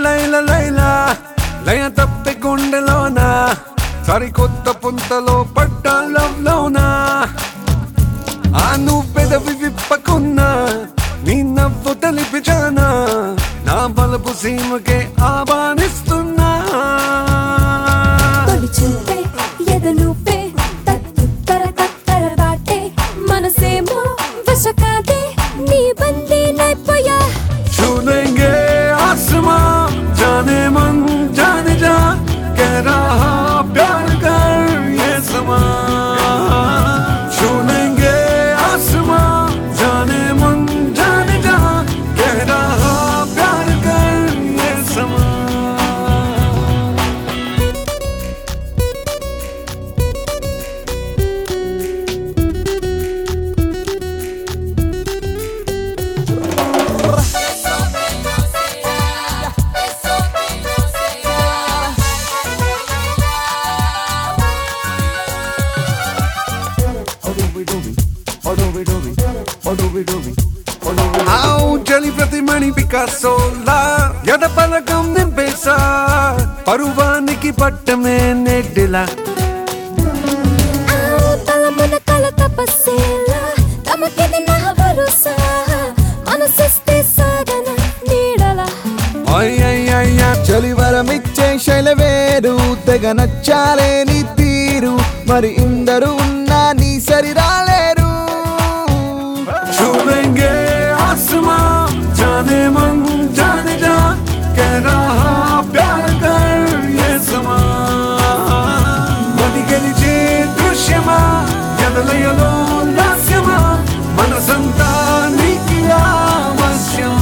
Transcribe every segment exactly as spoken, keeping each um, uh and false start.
లైల లైల లయ తప్పి గుండెలోన సరికొత్త పుంతలో పడ్డ లవ్ లోనా ఆ నువ్వు పెదవి విప్పకున్నా నీ నవ్వు తెలిపిచానా నా బలపు సీమకే ఆహ్వానిస్తున్నా చూపే ఎదనుపే తత్తర తత్తర దాటే మనసేమో వశకాదే నీ బందీ నైపోయా छू लेंगे आसमां जाने मन जाने जा कह रहा प्यार कर ये समा छू लेंगे आसमां जाने मन जाने जा कह रहा प्यार कर ये समा జలి ప్రతిమణి పికాసోలా ఎద పలకం నింపేసా పరువానికి పట్టమే నెడ్డిలా తలమున కల తపస్సేలా తమకిది నా భరోసా మనసిస్తే సాగన నీడలా అయ్యయ్యయ్యా చలివరమిచ్చే శైలవేరు తెగ నచ్చాలే నీ తీరు మరి ఇందరు ఉన్నా నీ సరి రాలేరు छू लेंगे आसमां जाने मन जाने जा कह रहा प्यार कर ये समा मది గెలిచే దృశ్యమా ఎదలయలో లాస్యమా మనసంతా నీకి ఆవశ్యం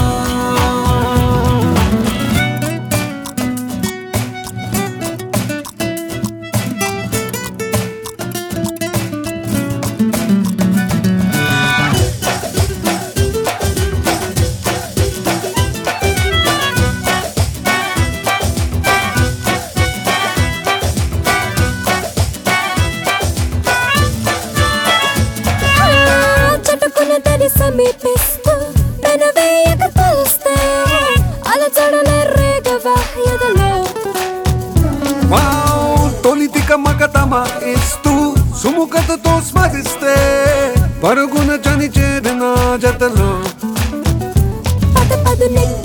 సమీపిస్తూ పెనవేయక తలుస్తే అలచడలే రేగవా ఎదలో వావ్ తొలితిక మగతమ ఇస్తూ సుముఖతతో స్మరిస్తే పరుగున చని చేరిన జతలో పద పదు నెక్కి